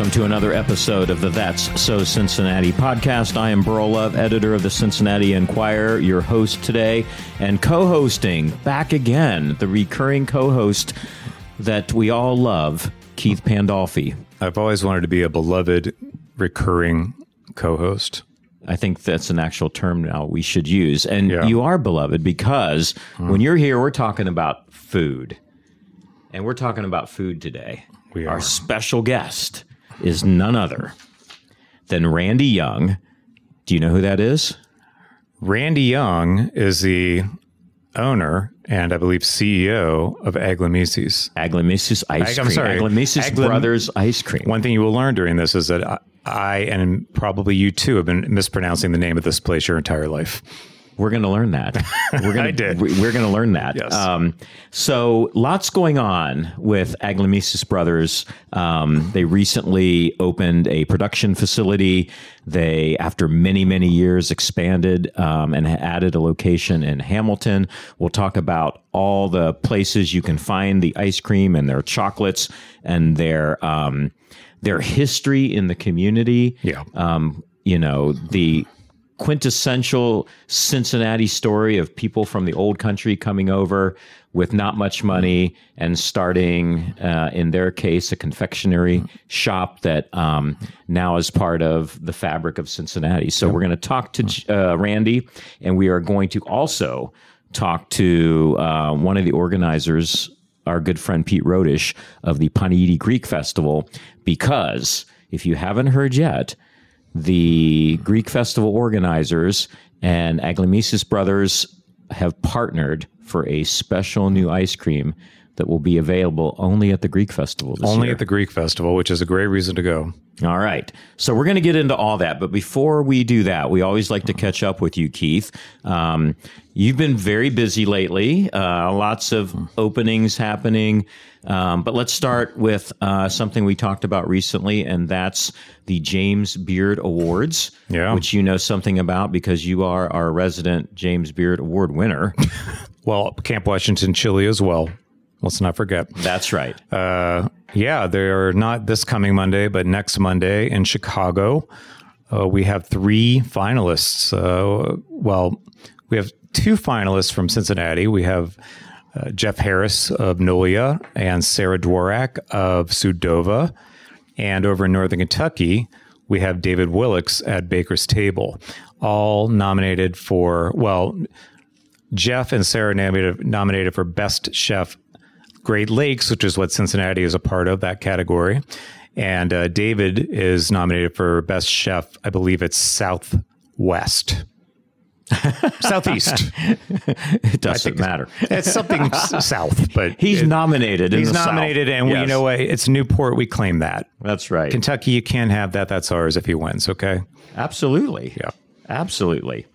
Welcome to another episode of the That's So Cincinnati podcast. I am Burl Love, editor of the Cincinnati Enquirer, your host today, and co-hosting back again, the recurring co-host that we all love, Keith Pandolfi. I've always wanted to be a beloved recurring co-host. I think that's an actual term now we should use. And you are beloved because when you're here, we're talking about food. And we're talking about food today. Our special guest is none other than Randy Young. Do you know who that is? Randy Young is the owner and I believe CEO of Aglamesis. Aglamesis Ice Cream. Aglamesis Brothers Ice Cream. One thing you will learn during this is that I and probably you too have been mispronouncing the name of this place your entire life. We're going to learn that. We're going to learn that. Yes. So lots going on with Aglamesis Brothers. They recently opened a production facility. They, after many, many years, expanded and added a location in Hamilton. We'll talk about all the places you can find the ice cream and their chocolates and their history in the community. Yeah. The quintessential Cincinnati story of people from the old country coming over with not much money and starting, in their case, a confectionery shop that now is part of the fabric of Cincinnati. So we're going to talk to Randy, and we are going to also talk to one of the organizers, our good friend Pete Rodish of the Paneidi Greek Festival, because if you haven't heard yet, the Greek Festival organizers and Aglamesis Brothers have partnered for a special new ice cream that will be available only at the Greek Festival this year. Only at the Greek Festival, which is a great reason to go. All right. So we're going to get into all that. But before we do that, we always like to catch up with you, Keith. You've been very busy lately. Lots of openings happening. But let's start with something we talked about recently, and that's the James Beard Awards, which you know something about because you are our resident James Beard Award winner. Well, Camp Washington Chili as well. Let's not forget. That's right. They're not this coming Monday, but next Monday in Chicago. We have 3 finalists. We have 2 finalists from Cincinnati. We have Jeff Harris of Nolia and Sarah Dworak of Sudova. And over in Northern Kentucky, we have David Willix at Baker's Table, all nominated for, Jeff and Sarah nominated for Best Chef Great Lakes, which is what Cincinnati is a part of, that category. And David is nominated for Best Chef, I believe it's Southwest. Southeast. It doesn't matter. It's something south, but he's nominated. He's nominated, and you know what? It's Newport. We claim that. That's right. Kentucky, you can't have that. That's ours if he wins. Okay. Absolutely. Yeah. Absolutely.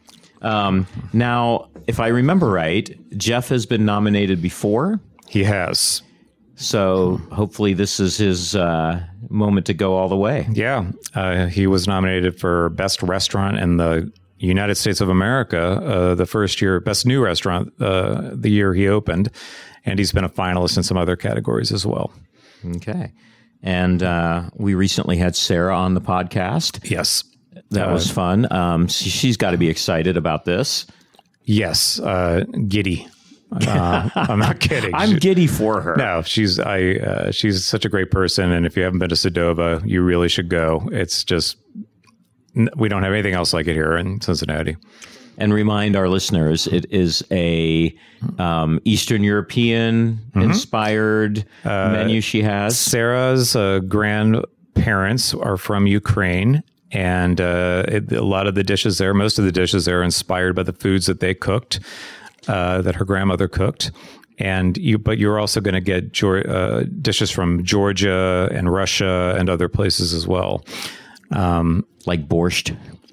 Now, if I remember right, Jeff has been nominated before. He has. So hopefully this is his moment to go all the way. Yeah. He was nominated for Best Restaurant in the United States of America the first year, Best New Restaurant the year he opened. And he's been a finalist in some other categories as well. Okay. And we recently had Sarah on the podcast. Yes. That was fun. She's got to be excited about this. Yes. Giddy. I'm not kidding. I'm giddy for her. No, she's such a great person. And if you haven't been to Sudova, you really should go. It's just, we don't have anything else like it here in Cincinnati. And remind our listeners, it is a Eastern European inspired menu she has. Sarah's grandparents are from Ukraine. And a lot of the dishes there, most of the dishes there are inspired by the foods that they cooked. That her grandmother cooked, but you're also going to get dishes from Georgia and Russia and other places as well, like borscht.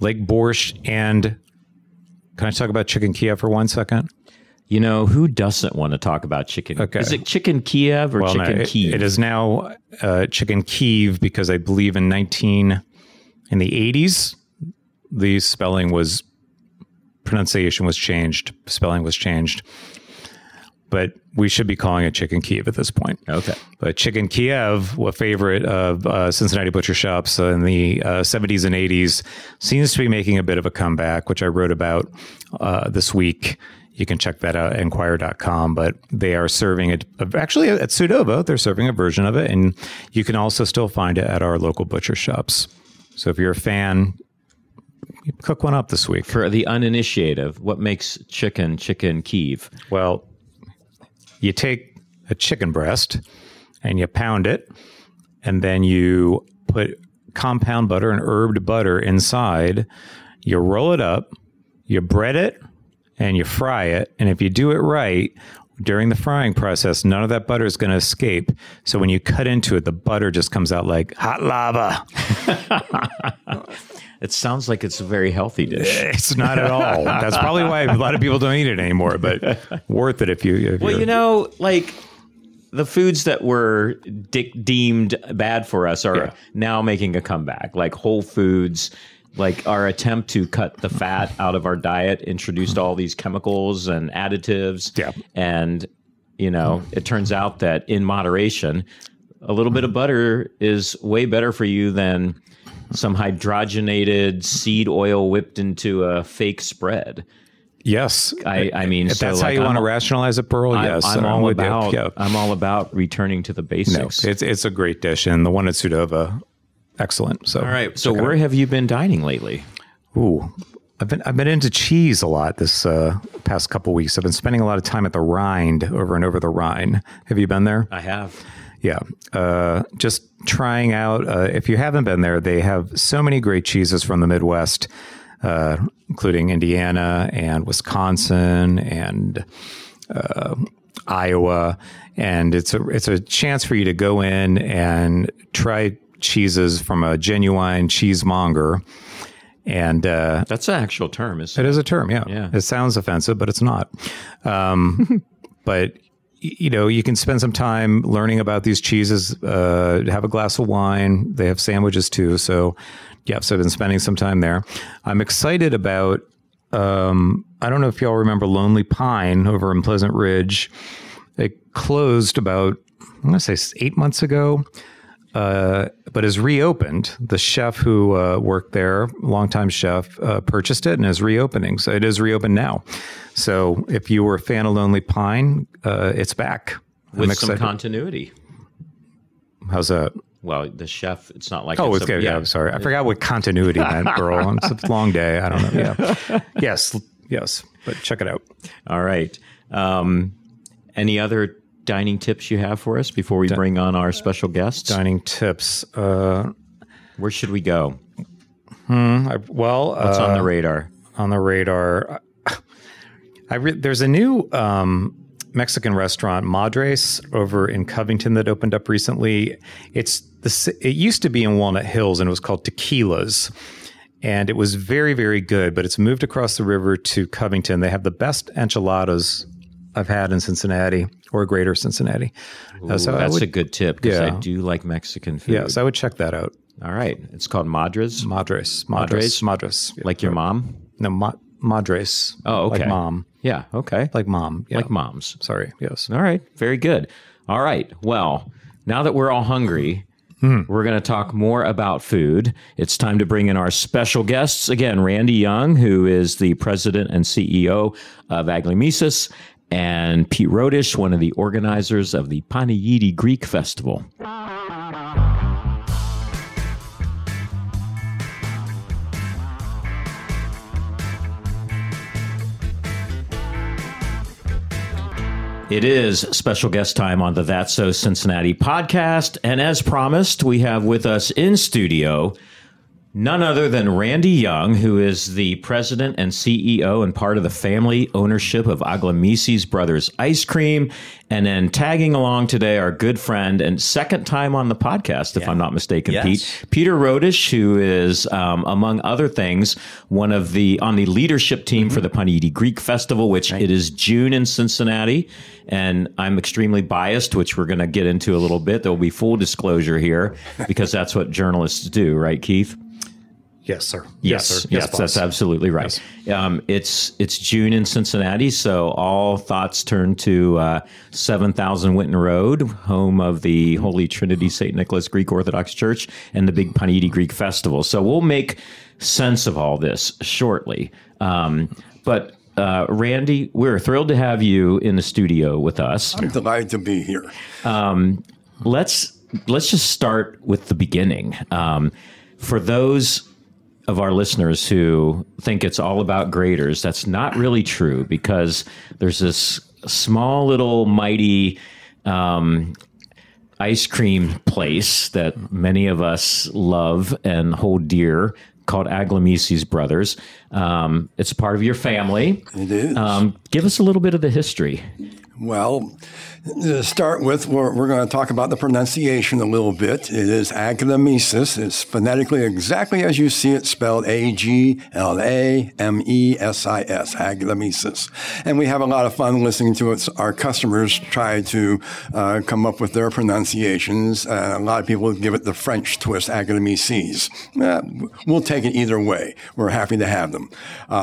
And can I talk about chicken Kiev for 1 second? You know, who doesn't want to talk about chicken? Okay. Is it chicken Kiev or chicken Kiev? It is now chicken Kiev because I believe in the 80s, the pronunciation was changed, spelling was changed. but we should be calling it Chicken Kiev at this point. Okay. But Chicken Kiev, a favorite of Cincinnati butcher shops in the 70s and 80s, seems to be making a bit of a comeback, which I wrote about this week. You can check that out at Enquirer.com, but they are serving it actually at Sudova. They're serving a version of it, and you can also still find it at our local butcher shops. So if you're a fan, cook one up this week. For the uninitiated, what makes chicken Kiev? Well, you take a chicken breast and you pound it, and then you put compound butter and herbed butter inside. You roll it up, you bread it, and you fry it. And if you do it right, during the frying process, none of that butter is going to escape. So when you cut into it, the butter just comes out like hot lava. It sounds like it's a very healthy dish. It's not at all. That's probably why a lot of people don't eat it anymore, but worth it if you... Well, you know, like the foods that were deemed bad for us are now making a comeback, like Whole Foods. Like our attempt to cut the fat out of our diet introduced all these chemicals and additives. Yeah. And, you know, it turns out that in moderation, a little bit of butter is way better for you than some hydrogenated seed oil whipped into a fake spread. Yes. I mean, if that's how you want to rationalize it, Pearl, yes. I'm all about returning to the basics. No, it's a great dish, and the one at Sudova, excellent. So all right. So where have you been dining lately? Ooh, I've been into cheese a lot this past couple weeks. I've been spending a lot of time at the Rhind, over and over the Rhine. Have you been there? I have. Yeah. Just trying out, if you haven't been there, they have so many great cheeses from the Midwest, including Indiana and Wisconsin and Iowa. And it's a chance for you to go in and try cheeses from a genuine cheesemonger. And that's an actual term, isn't it? It is a term, yeah. Yeah. It sounds offensive, but it's not. But you know, you can spend some time learning about these cheeses, have a glass of wine. They have sandwiches too. So, yeah, so I've been spending some time there. I'm excited about, I don't know if y'all remember Lonely Pine over in Pleasant Ridge. It closed about, I'm going to say 8 months ago, but is reopened. The chef who worked there, longtime chef, purchased it and is reopening. So it is reopened now. So if you were a fan of Lonely Pine, it's back. With some continuity. How's that? Well, the chef, it's not like... it's good. Yeah, I'm sorry. I forgot what continuity meant, Earl. It's a long day. I don't know. Yeah. Yes. But check it out. All right. Any other dining tips you have for us before we bring on our special guests? Dining tips. Where should we go? What's on the radar? On the radar... there's a new Mexican restaurant, Madres, over in Covington that opened up recently. It used to be in Walnut Hills, and it was called Tequila's. And it was very, very good, but it's moved across the river to Covington. They have the best enchiladas I've had in Cincinnati or greater Cincinnati. Ooh, so that's a good tip, because I do like Mexican food. Yeah, so I would check that out. All right. It's called Madres? Madres. Like your mom? No, Madres. Oh, okay. Like mom. Yeah, okay. Like mom. Yeah. Like moms. Sorry, yes. All right, very good. All right, well, now that we're all hungry, we're going to talk more about food. It's time to bring in our special guests. Again, Randy Young, who is the president and CEO of Aglaomesis, and Pete Rodish, one of the organizers of the Panayiti Greek Festival. It is special guest time on the That's So Cincinnati podcast. And as promised, we have with us in studio none other than Randy Young, who is the president and CEO and part of the family ownership of Aglaomesis Brothers Ice Cream. And then tagging along today, our good friend and second time on the podcast, if I'm not mistaken, Pete, Peter Rodish, who is, among other things, on the leadership team for the Panayiti Greek Festival, which it is June in Cincinnati. And I'm extremely biased, which we're going to get into a little bit. There will be full disclosure here because that's what journalists do, right, Keith? Yes, sir. Yes, boss. that's absolutely right. Yes. It's June in Cincinnati, so all thoughts turn to 7000 Winton Road, home of the Holy Trinity St. Nicholas Greek Orthodox Church and the big Panidi Greek Festival. So we'll make sense of all this shortly. But Randy, we're thrilled to have you in the studio with us. I'm delighted to be here. Let's just start with the beginning. For those of our listeners who think it's all about graders, that's not really true, because there's this small little mighty ice cream place that many of us love and hold dear called Aglamisi's Brothers. It's a part of your family. It is. Give us a little bit of the history. Well, to start with, we're going to talk about the pronunciation a little bit. It is Aglamesis. It's phonetically exactly as you see it spelled, Aglamesis, Aglamesis. And we have a lot of fun listening to it. Our customers try to come up with their pronunciations. A lot of people give it the French twist, Aglamesis. We'll take it either way. We're happy to have them.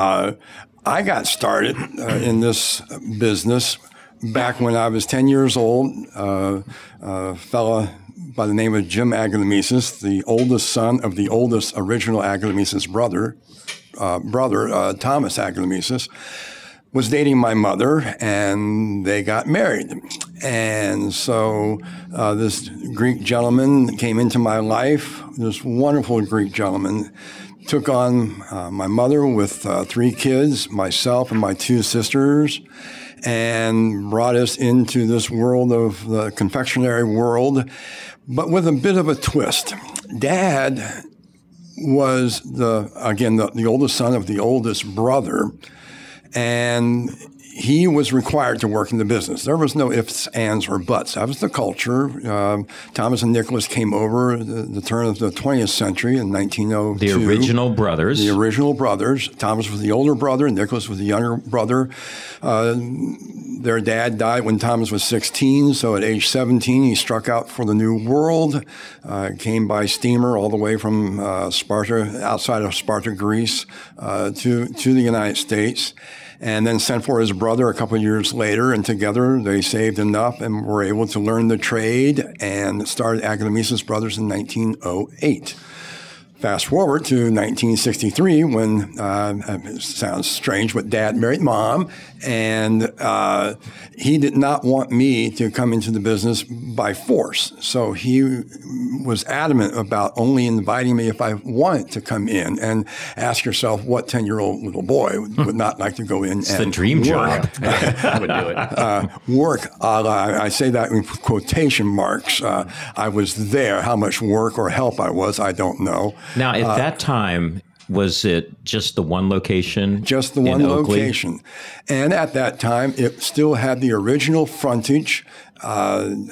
I got started in this business back when I was 10 years old. A fella by the name of Jim Aglamesis, the oldest son of the oldest original Aglamesis brother, Thomas Aglamesis, was dating my mother, and they got married. And so this Greek gentleman came into my life, this wonderful Greek gentleman, took on my mother with 3 kids, myself and my 2 sisters, and brought us into this world of the confectionery world, but with a bit of a twist. Dad was the oldest son of the oldest brother, and he was required to work in the business. There was no ifs, ands, or buts. That was the culture. Thomas and Nicholas came over at the turn of the 20th century in 1902. The original brothers. The original brothers. Thomas was the older brother, and Nicholas was the younger brother. Their dad died when Thomas was 16, so at age 17, he struck out for the New World, came by steamer all the way from Sparta, outside of Sparta, Greece, to the United States, and then sent for his brother a couple of years later, and together they saved enough and were able to learn the trade and started Aglamesis Brothers in 1908. Fast forward to 1963 when, it sounds strange, but Dad married Mom, and he did not want me to come into the business by force. So he was adamant about only inviting me if I wanted to come in. And ask yourself, what 10-year-old little boy would not like to go in It's the dream job. I would do it. Work, I say that in quotation marks. I was there. How much work or help I was, I don't know. Now, at that time, was it just the one location? Just the one location. And at that time, it still had the original frontage. I'm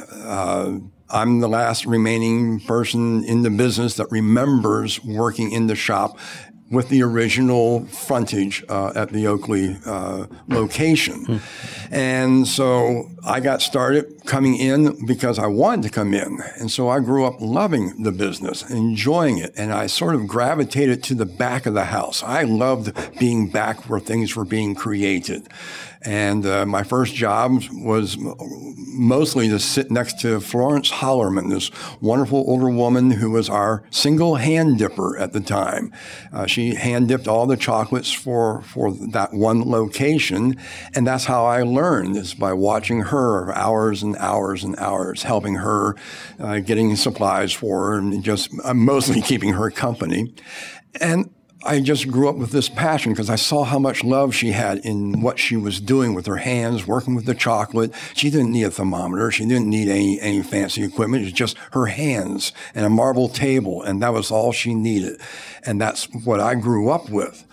the last remaining person in the business that remembers working in the shop with the original frontage at the Oakley location. And so I got started coming in because I wanted to come in. And so I grew up loving the business, enjoying it, and I sort of gravitated to the back of the house. I loved being back where things were being created. And my first job was mostly to sit next to Florence Hollerman, this wonderful older woman who was our single hand dipper at the time. She hand dipped all the chocolates for that one location, and that's how I learned, is by watching her hours and hours and hours, helping her, getting supplies for her, and just mostly keeping her company. And I just grew up with this passion because I saw how much love she had in what she was doing with her hands, working with the chocolate. She didn't need a thermometer. She didn't need any fancy equipment. It was just her hands and a marble table, and that was all she needed. And that's what I grew up with.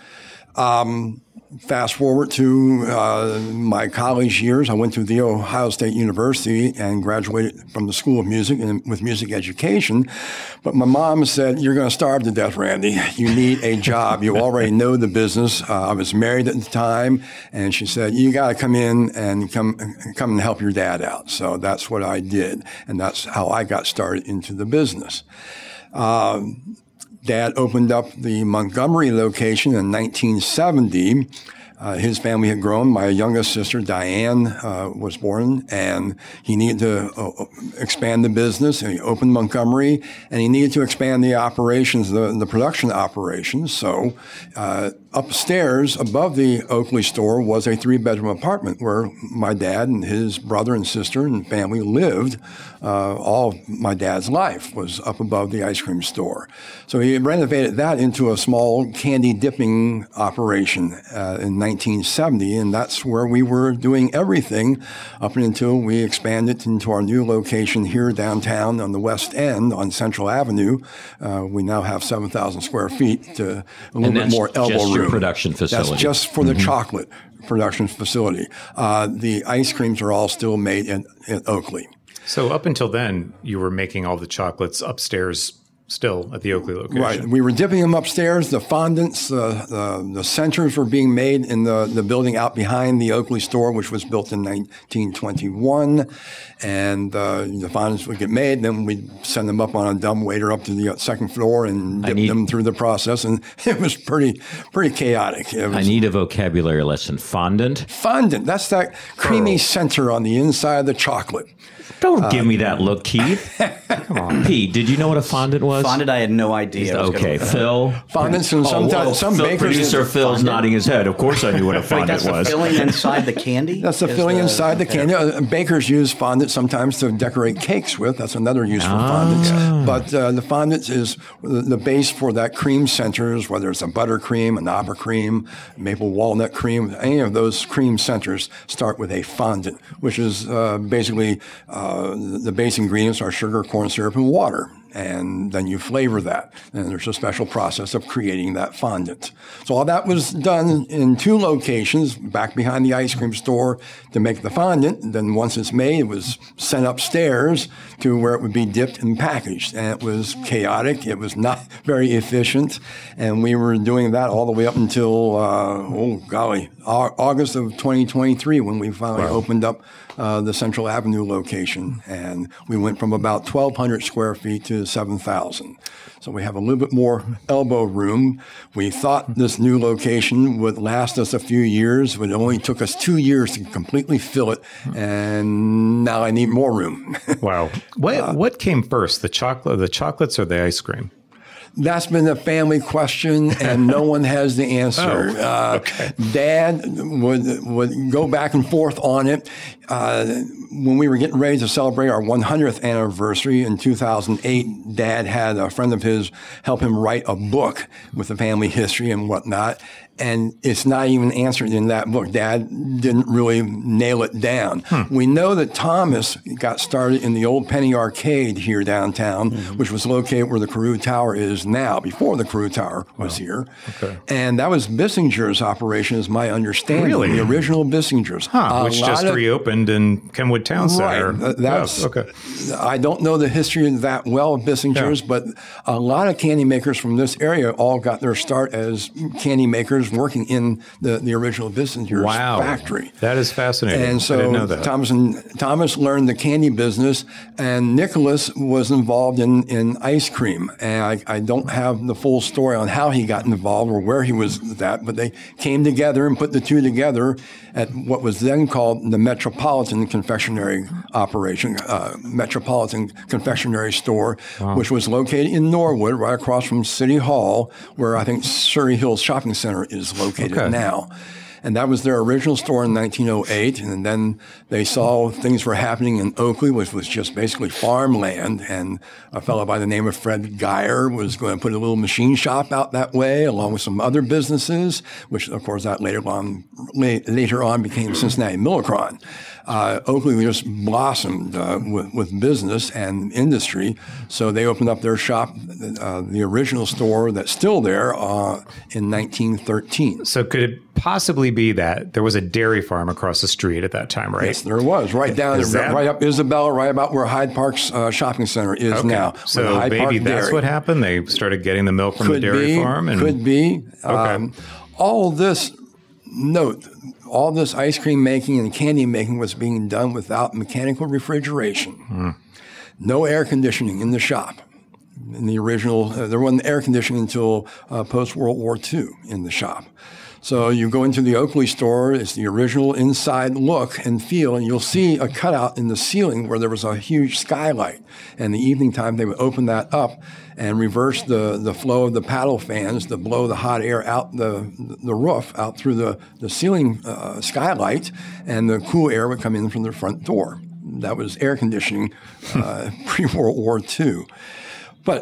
Fast forward to my college years. I went to The Ohio State University and graduated from the School of Music and with music education. But my mom said, "You're going to starve to death, Randy. You need a job. You already know the business." I was married at the time, and she said, "You got to come in and come and help your dad out." So that's what I did, and that's how I got started into the business. Dad opened up the Montgomery location in 1970. His family had grown. My youngest sister, Diane, was born, and he needed to expand the business. And he opened Montgomery, and he needed to expand the operations, the production operations. So upstairs, above the Oakley store, was a 3-bedroom apartment where my dad and his brother and sister and family lived. All of my dad's life was up above the ice cream store. So he renovated that into a small candy dipping operation in 1970, and that's where we were doing everything up until we expanded into our new location here downtown on the West End on Central Avenue. We now have 7,000 square feet, a little bit more elbow just room. Your production facility. That's just for the chocolate production facility. The ice creams are all still made in Oakley. So up until then, you were making all the chocolates upstairs still at the Oakley location. Right. We were dipping them upstairs. The fondants, the centers were being made in the building out behind the Oakley store, which was built in 1921. And the fondants would get made. Then we'd send them up on a dumbwaiter up to the second floor and dip them through the process. And it was pretty chaotic. I need a vocabulary lesson. Fondant? Fondant. That's that creamy center on the inside of the chocolate. Don't give me that look, Keith. Come on. Pete, did you know what a fondant was? Fondant, I had no idea. Okay, Phil. Fondants, and sometimes some Phil, bakers. Producer Phil's fondant? nodding his head. Of course I knew what a fondant That's was. the filling inside the candy? That's the filling inside the candy. Bakers use fondant sometimes to decorate cakes with. That's another use for fondants. But the fondant is the base for that cream centers, whether it's a buttercream, a Napa cream, maple walnut cream. Any of those cream centers start with a fondant, which is basically the base ingredients are sugar, corn syrup, and water. And then you flavor that. And there's a special process of creating that fondant. So all that was done in 2 locations, back behind the ice cream store to make the fondant. And then once it's made, it was sent upstairs to where it would be dipped and packaged. And it was chaotic. It was not very efficient. And we were doing that all the way up until, August of 2023 when we finally opened up the Central Avenue location. And we went from about 1,200 square feet to 7,000. So we have a little bit more elbow room. We thought this new location would last us a few years, but it only took us 2 years to completely fill it. And now I need more room. Wow. What came first, the chocolates or the ice cream? That's been a family question, and no one has the answer. Dad would go back and forth on it. When we were getting ready to celebrate our 100th anniversary in 2008, Dad had a friend of his help him write a book with the family history and whatnot. And it's not even answered in that book. Dad didn't really nail it down. We know that Thomas got started in the old Penny Arcade here downtown, which was located where the Carew Tower is now, before the Carew Tower was here. Okay. And that was Bissinger's operation, is my understanding. Really? The original Bissinger's. Which just reopened in Kenwood Town Center. Right. I don't know the history that well of Bissinger's, but a lot of candy makers from this area all got their start as candy makers working in the original Bissinger's factory. That is fascinating. And so I didn't know that. Thomas learned the candy business, and Nicholas was involved in ice cream. And I don't have the full story on how he got involved or where he was with that, but they came together and put the two together at what was then called the Metropolitan Confectionery Operation, Metropolitan Confectionery Store, which was located in Norwood, right across from City Hall, where I think Surrey Hills Shopping Center is located now. And that was their original store in 1908. And then they saw things were happening in Oakley, which was just basically farmland. And a fellow by the name of Fred Geyer was going to put a little machine shop out that way, along with some other businesses, which, of course, that later on became Cincinnati Millicron. Oakley just blossomed with business and industry. So they opened up their shop, the original store that's still there, in 1913. So could it possibly be that there was a dairy farm across the street at that time, right? Yes, there was. Right down, right up Isabella, right about where Hyde Park's shopping center is now. So maybe that's what happened? They started getting the milk from the dairy farm? Could be. All this ice cream making and candy making was being done without mechanical refrigeration. No air conditioning in the shop. in the original, there wasn't air conditioning until post-World War II in the shop. So you go into the Oakley store, it's the original inside look and feel, and you'll see a cutout in the ceiling where there was a huge skylight. And the evening time, they would open that up and reverse the flow of the paddle fans to blow the hot air out the roof, out through the ceiling skylight, and the cool air would come in from the front door. That was air conditioning pre-World War II. But,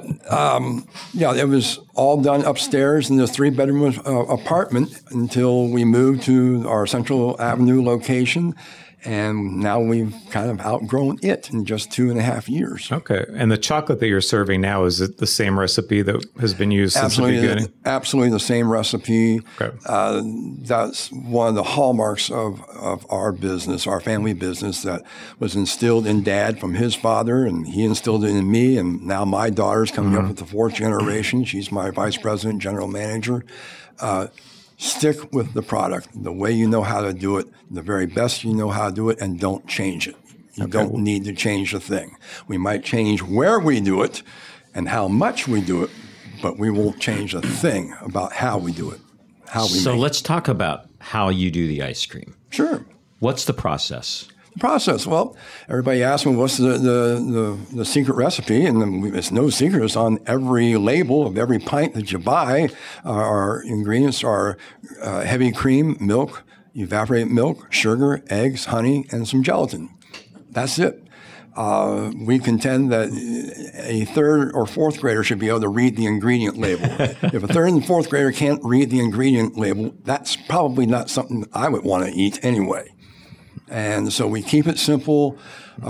it was all done upstairs in the 3-bedroom apartment until we moved to our Central Avenue location. And now we've kind of outgrown it in just 2.5 years. Okay. And the chocolate that you're serving now, is it the same recipe that has been used since the beginning? Absolutely the same recipe. Okay. That's one of the hallmarks of our business, our family business, that was instilled in Dad from his father, and he instilled it in me. And now my daughter's coming up with the 4th generation. She's my vice president, general manager. Stick with the product, the way you know how to do it, the very best you know how to do it, and don't change it. You don't need to change a thing. We might change where we do it and how much we do it, but we won't change a thing about how we do it, So let's talk about how you do the ice cream. Sure. What's the process? Process. Well, everybody asks me what's the secret recipe, and it's no secret. It's on every label of every pint that you buy. Our ingredients are heavy cream, milk, evaporated milk, sugar, eggs, honey, and some gelatin. That's it. We contend that a 3rd or 4th grader should be able to read the ingredient label. If a 3rd and 4th grader can't read the ingredient label, that's probably not something I would want to eat anyway. And so we keep it simple.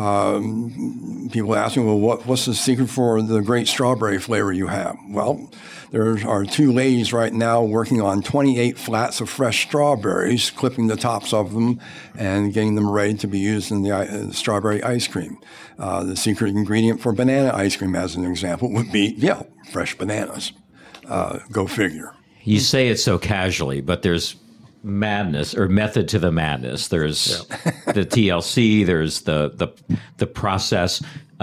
People ask me, well, what's the secret for the great strawberry flavor you have? Well, there are 2 ladies right now working on 28 flats of fresh strawberries, clipping the tops of them and getting them ready to be used in the strawberry ice cream. The secret ingredient for banana ice cream, as an example, would be, fresh bananas. Go figure. You say it so casually, but there's madness or method to the madness. There's the TLC. There's the process.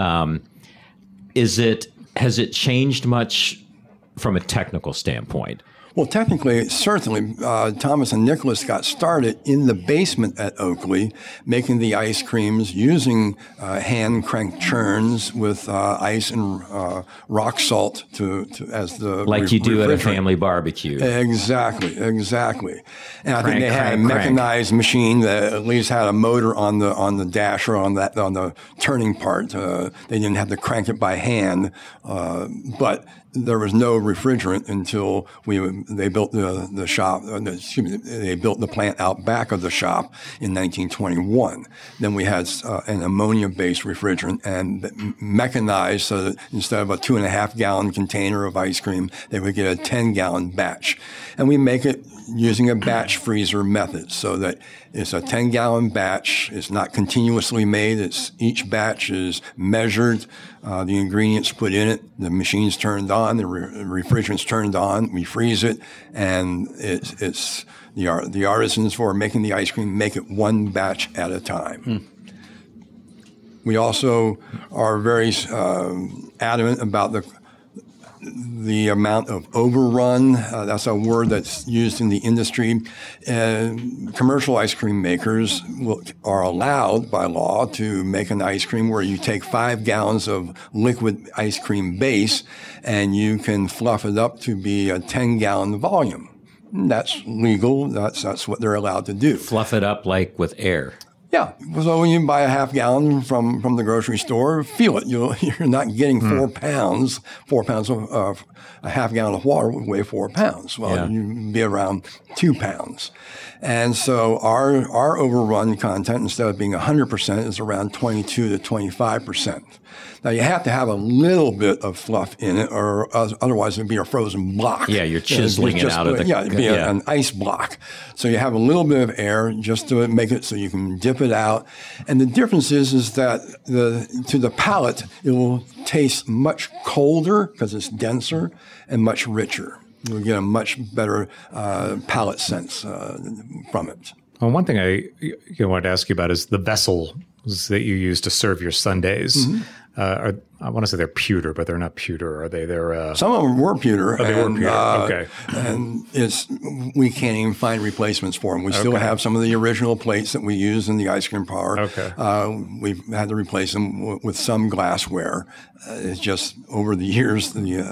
Has it changed much from a technical standpoint? Well, technically, certainly, Thomas and Nicholas got started in the basement at Oakley, making the ice creams using hand-cranked churns with ice and rock salt as the like you do at a family barbecue. Exactly. And I think they had a mechanized machine that at least had a motor on the dasher on the turning part. They didn't have to crank it by hand, but there was no refrigerant until they built the shop. They built the plant out back of the shop in 1921. Then we had an ammonia-based refrigerant and mechanized so that instead of a 2.5-gallon container of ice cream, they would get a 10-gallon batch. And we make it using a batch freezer method so that it's a 10-gallon batch. It's not continuously made. Each batch is measured. The ingredients put in it. The machine's turned on. The refrigerant's turned on. We freeze it, and it's the artisans for making the ice cream make it one batch at a time. We also are very adamant about the amount of overrun. That's a word that's used in the industry. Commercial ice cream makers are allowed by law to make an ice cream where you take 5 gallons of liquid ice cream base and you can fluff it up to be a 10-gallon volume. That's legal. That's what they're allowed to do. Fluff it up like with air. Yeah. So when you buy a half gallon from the grocery store, feel it. You're not getting 4 pounds. 4 pounds of a half gallon of water would weigh 4 pounds. Well, you'd be around 2 pounds. And so our overrun content, instead of being 100%, is around 22 to 25%. Now, you have to have a little bit of fluff in it, or otherwise it would be a frozen block. Yeah, you're chiseling it out of the... Yeah, it'd be an ice block. So you have a little bit of air just to make it so you can dip it out. And the difference is that to the palate, it will taste much colder because it's denser and much richer. You'll get a much better palate sense from it. Well, one thing I wanted to ask you about is the vessels that you use to serve your sundaes. I want to say they're pewter, but they're not pewter, are they? They're some of them were pewter. they were pewter. Okay. And we can't even find replacements for them. We still have some of the original plates that we use in the ice cream parlor. Okay. We've had to replace them with some glassware. It's just over the years,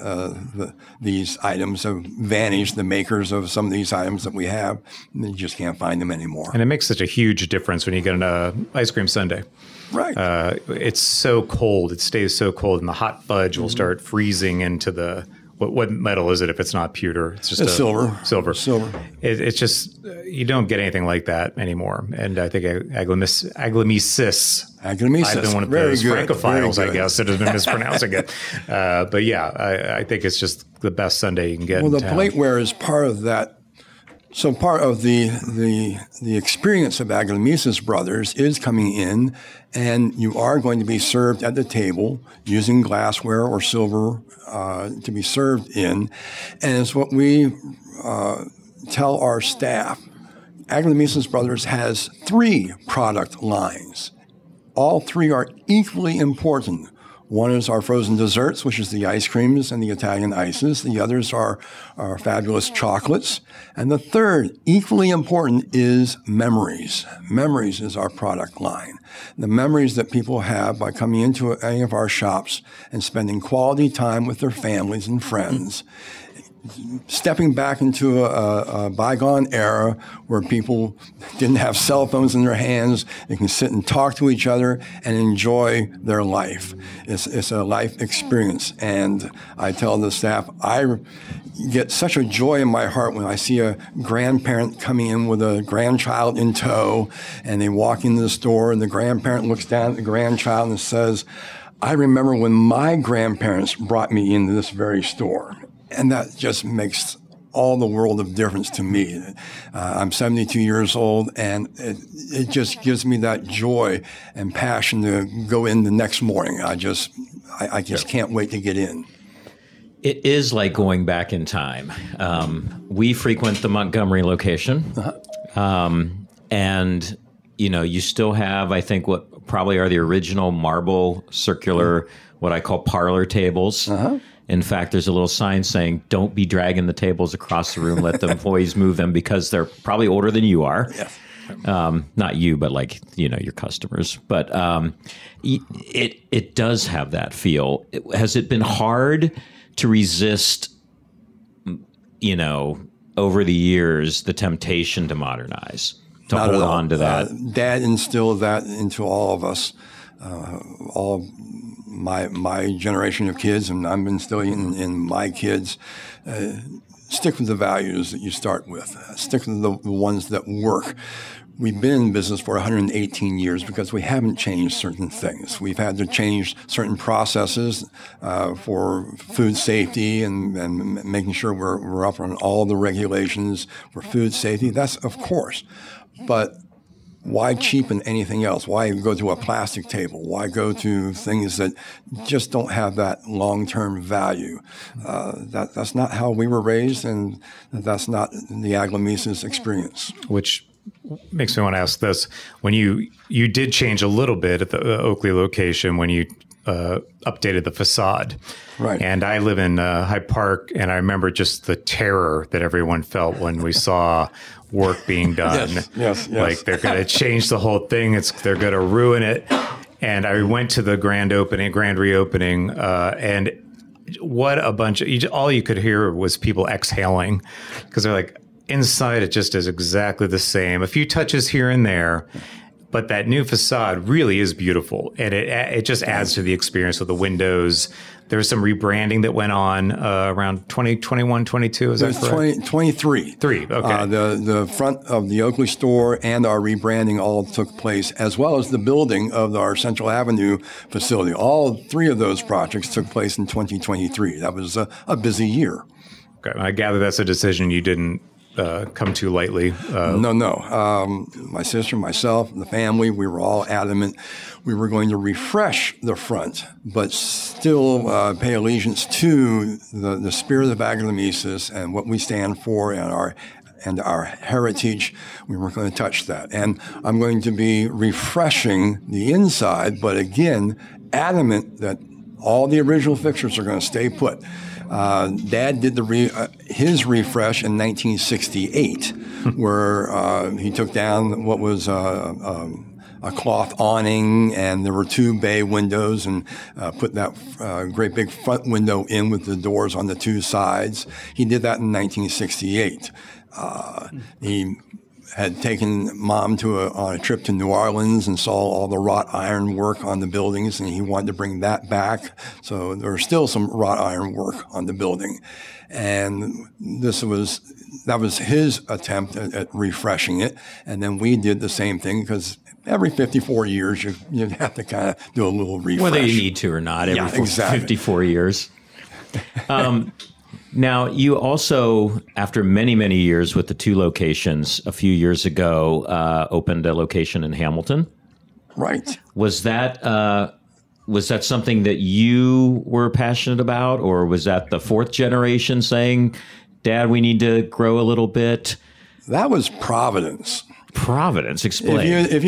these items have vanished. The makers of some of these items that we have, you just can't find them anymore. And it makes such a huge difference when you get an ice cream sundae. Right. It's so cold. It stays so cold, and the hot fudge will start freezing into the what metal is it if it's not pewter? It's just silver. Silver. Silver. It's just you don't get anything like that anymore. And I think aglamesis. I've been one of those francophiles, I guess, that has been mispronouncing it. But yeah, I think it's just the best sundae you can get. Well, the town. plateware is part of that. So part of the experience of Aglamesis Brothers is coming in, and you are going to be served at the table using glassware or silver to be served in. And it's what we tell our staff. Aglamesis Brothers has 3 product lines. All 3 are equally important. One is our frozen desserts, which is the ice creams and the Italian ices. The others are our fabulous chocolates. And the third, equally important, is memories. Memories is our product line. The memories that people have by coming into any of our shops and spending quality time with their families and friends. Stepping back into a bygone era where people didn't have cell phones in their hands, they can sit and talk to each other and enjoy their life. It's a life experience. And I tell the staff, I get such a joy in my heart when I see a grandparent coming in with a grandchild in tow, and they walk into the store and the grandparent looks down at the grandchild and says, I remember when my grandparents brought me into this very store. And that just makes all the world of difference to me. I'm 72 years old, and it just gives me that joy and passion to go in the next morning. I just can't wait to get in. It is like going back in time. We frequent the Montgomery location, and you still have, I think, what probably are the original marble circular, what I call parlor tables. In fact, there's a little sign saying, don't be dragging the tables across the room. Let the employees move them because they're probably older than you are. Yeah. Not you, but your customers. But it does have that feel. Has it been hard to resist, over the years, the temptation to modernize, to hold on to that? Dad instilled that into all of us, all my generation of kids, and I'm instilling in my kids. Stick with the values that you start with. Stick with the ones that work. We've been in business for 118 years because we haven't changed certain things. We've had to change certain processes for food safety and making sure we're up on all the regulations for food safety. That's of course, but why cheapen anything else? Why go to a plastic table? Why go to things that just don't have that long-term value? That's not how we were raised, and that's not the Aglamesis experience. Which makes me want to ask this. When you did change a little bit at the Oakley location when you updated the facade. Right. And I live in Hyde Park, and I remember just the terror that everyone felt when we saw work being done. Yes. Like they're going to change the whole thing. They're going to ruin it. And I went to the grand reopening, and what a bunch of, all you could hear was people exhaling because they're like, inside it just is exactly the same. A few touches here and there. But that new facade really is beautiful, and it just adds to the experience with the windows. There's some rebranding that went on around 2021, 22. Is that correct? 23. 3, okay. The front of the Oakley store and our rebranding all took place, as well as the building of our Central Avenue facility. All 3 of those projects took place in 2023. That was a busy year. Okay, I gather that's a decision you didn't come too lightly. No. My sister, myself, the family, we were all adamant we were going to refresh the front, but still pay allegiance to the spirit of Aglamesis and what we stand for and our heritage. We weren't going to touch that. And I'm going to be refreshing the inside, but again, adamant that all the original fixtures are going to stay put. Dad did his refresh in 1968, where he took down what was a cloth awning, and there were 2 bay windows, and put that great big front window in with the doors on the 2 sides. He did that in 1968. He had taken Mom on a trip to New Orleans and saw all the wrought iron work on the buildings, and he wanted to bring that back. So there's still some wrought iron work on the building. And that was his attempt at refreshing it. And then we did the same thing, because every 54 years, you have to kind of do a little refresh. Whether you need to or not, every 54 years. Now, you also, after many, many years with the 2 locations, a few years ago, opened a location in Hamilton. Right. Was that something that you were passionate about, or was that the 4th generation saying, Dad, we need to grow a little bit? That was Providence. Providence, explain. If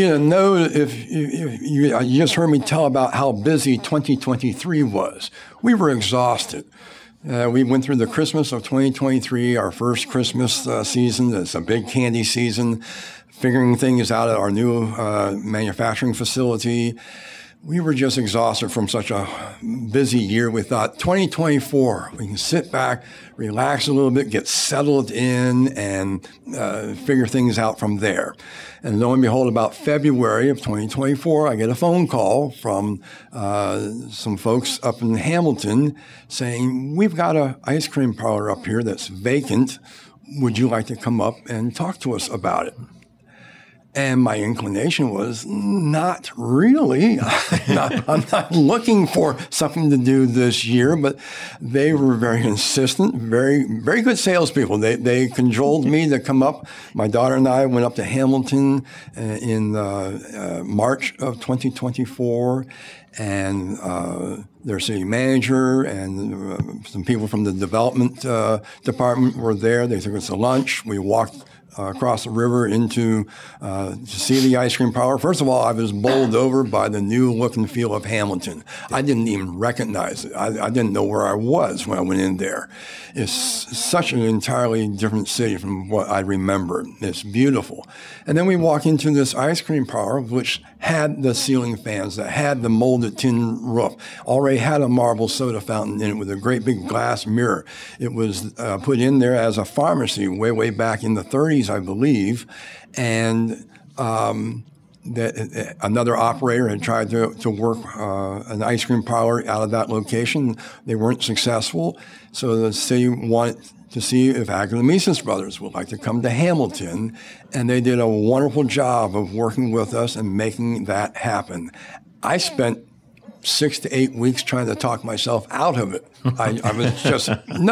you just heard me tell about how busy 2023 was, we were exhausted. We went through the Christmas of 2023, our first Christmas season. It's a big candy season, figuring things out at our new manufacturing facility. We were just exhausted from such a busy year. We thought 2024, we can sit back, relax a little bit, get settled in, and figure things out from there. And lo and behold, about February of 2024, I get a phone call from some folks up in Hamilton saying, we've got an ice cream parlor up here that's vacant. Would you like to come up and talk to us about it? And my inclination was, not really. I'm not looking for something to do this year, but they were very insistent, very, very good salespeople. They cajoled me to come up. My daughter and I went up to Hamilton in March of 2024, and their city manager and some people from the development department were there. They took us to lunch. We walked across the river to see the ice cream parlor. First of all, I was bowled over by the new look and feel of Hamilton. I didn't even recognize it. I didn't know where I was when I went in there. It's such an entirely different city from what I remembered. It's beautiful. And then we walk into this ice cream parlor, which had the ceiling fans, that had the molded tin roof, already had a marble soda fountain in it with a great big glass mirror. It was put in there as a pharmacy way back in the 30s, I believe. And another operator had tried to work an ice cream parlor out of that location. They weren't successful. So the city wanted to see if Aguilera Brothers would like to come to Hamilton. And they did a wonderful job of working with us and making that happen. I spent 6 to 8 weeks trying to talk myself out of it. I was just,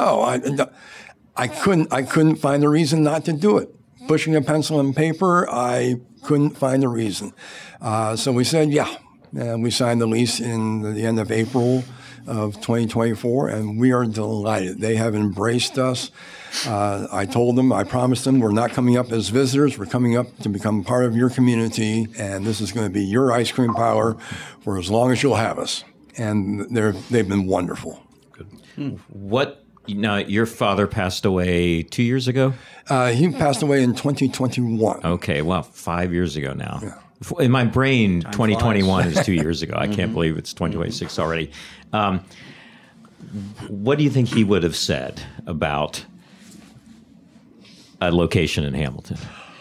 I couldn't find a reason not to do it. Pushing a pencil and paper, I couldn't find a reason. So we said, and we signed the lease in the end of April of 2024, and we are delighted. They have embraced us. I promised them, we're not coming up as visitors. We're coming up to become part of your community, and this is going to be your ice cream parlor for as long as you'll have us. And they've been wonderful. Good. Now, your father passed away 2 years ago? He passed away in 2021. Okay, well, 5 years ago now. Yeah. In my brain, 2021 is 2 years ago. I can't believe it's 2026 already. What do you think he would have said about a location in Hamilton?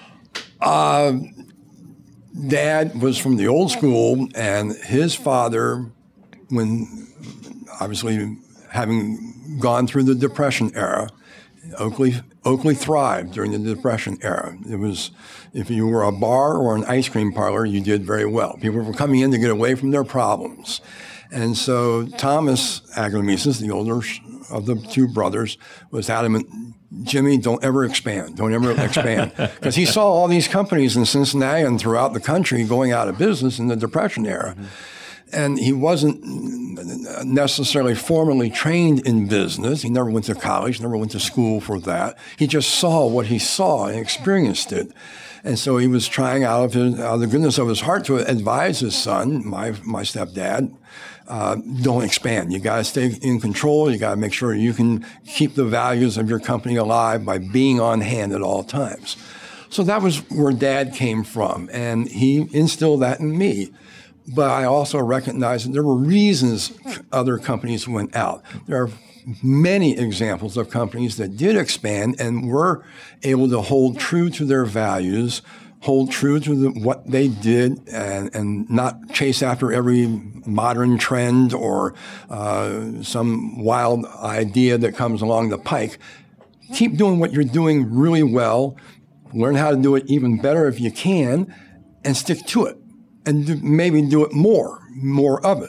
Dad was from the old school, and his father, when obviously having gone through the Depression era, Oakley thrived during the Depression era. It was, if you were a bar or an ice cream parlor, you did very well. People were coming in to get away from their problems. And so Thomas Aguilera, the older of the 2 brothers, was adamant, Jimmy, don't ever expand. Because he saw all these companies in Cincinnati and throughout the country going out of business in the Depression era. Mm-hmm. And he wasn't necessarily formally trained in business. He never went to college, never went to school for that. He just saw what he saw and experienced it. And so he was trying out of the goodness of his heart to advise his son, my stepdad, don't expand. You got to stay in control. You got to make sure you can keep the values of your company alive by being on hand at all times. So that was where Dad came from, and he instilled that in me. But I also recognized that there were reasons other companies went out. There are many examples of companies that did expand and were able to hold true to their values, hold true to what they did, and not chase after every modern trend or some wild idea that comes along the pike. Keep doing what you're doing really well, learn how to do it even better if you can, and stick to it. And maybe do it more of it.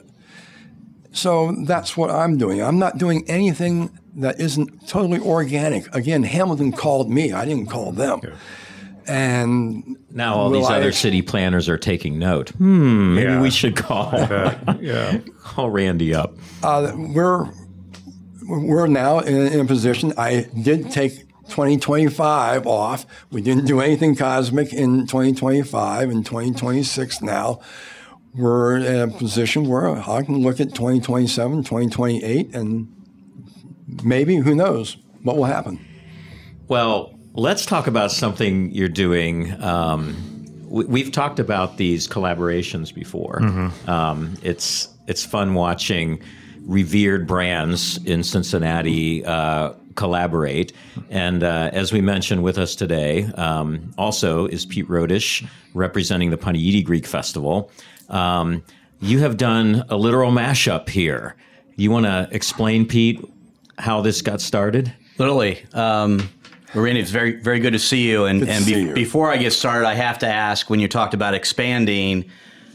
So that's what I'm doing. I'm not doing anything that isn't totally organic. Again, Hamilton called me. I didn't call them. Yeah. And now all these other city planners are taking note. Maybe we should call Randy up. We're now in a position. I did take 2025 off. We didn't do anything cosmic in 2025 and 2026 now. We're in a position where I can look at 2027, 2028, and maybe, who knows, what will happen. Well, let's talk about something you're doing. We've talked about these collaborations before. Mm-hmm. It's fun watching revered brands in Cincinnati collaborate. And as we mentioned, with us today also is Pete Rodish, representing the Panaiti Greek Festival. You have done a literal mashup here. You want to explain, Pete, how this got started? Literally. Randy, it's very, very good to see you. And before I get started, I have to ask, when you talked about expanding,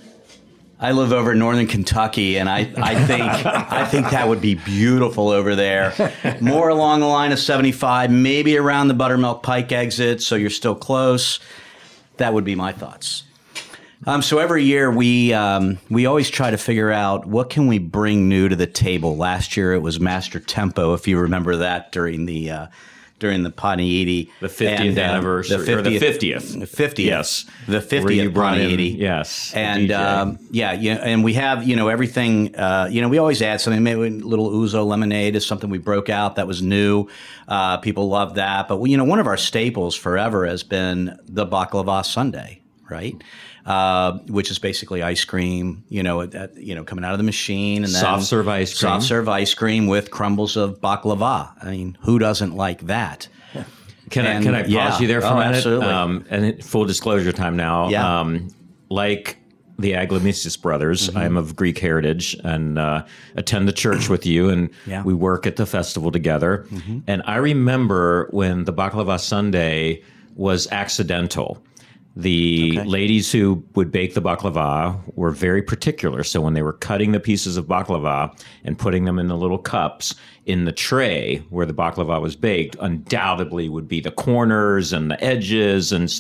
I live over in northern Kentucky, and I think that would be beautiful over there. More along the line of 75, maybe around the Buttermilk Pike exit, so you're still close. That would be my thoughts. So every year we always try to figure out what can we bring new to the table. Last year it was Master Tempo, if you remember that, during the Panaiti. The 50th anniversary. The 50th. Yes. The 50th Panaiti. Yes. And and we have, everything, we always add something. Maybe a little ouzo lemonade is something we broke out that was new. People love that. But, one of our staples forever has been the baklava sundae, right? Which is basically ice cream, coming out of the machine, and then soft serve ice cream with crumbles of baklava. I mean, who doesn't like that? Can I pause you there for a minute? Absolutely. And full disclosure time now. Yeah. Like the Aglamistis brothers, I'm of Greek heritage and attend the church with you, and we work at the festival together. Mm-hmm. And I remember when the baklava sundae was accidental. The ladies who would bake the baklava were very particular. So when they were cutting the pieces of baklava and putting them in the little cups in the tray where the baklava was baked, undoubtedly would be the corners and the edges and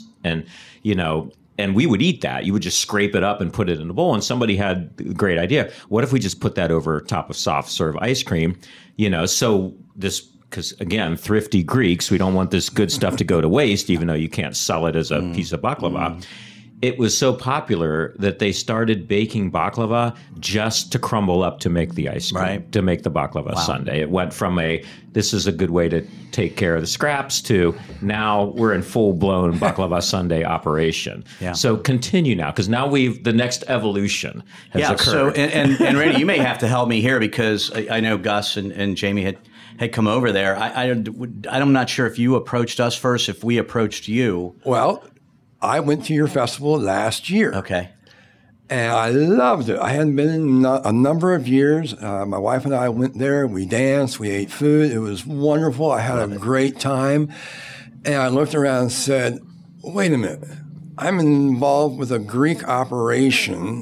we would eat that. You would just scrape it up and put it in a bowl. And somebody had a great idea. What if we just put that over top of soft serve ice cream? So this... Because, again, thrifty Greeks, we don't want this good stuff to go to waste, even though you can't sell it as a piece of baklava. It was so popular that they started baking baklava just to crumble up to make the ice cream, to make the baklava sundae. It went from this is a good way to take care of the scraps to now we're in full-blown baklava sundae operation. Yeah. So continue now, because now the next evolution has occurred. So, and Randy, you may have to help me here, because I know Gus and Jamie had come over there. I'm not sure if you approached us first, if we approached you. Well, I went to your festival last year. Okay. And I loved it. I hadn't been in a number of years. My wife and I went there. We danced. We ate food. It was wonderful. I had a great time. And I looked around and said, wait a minute. I'm involved with a Greek operation.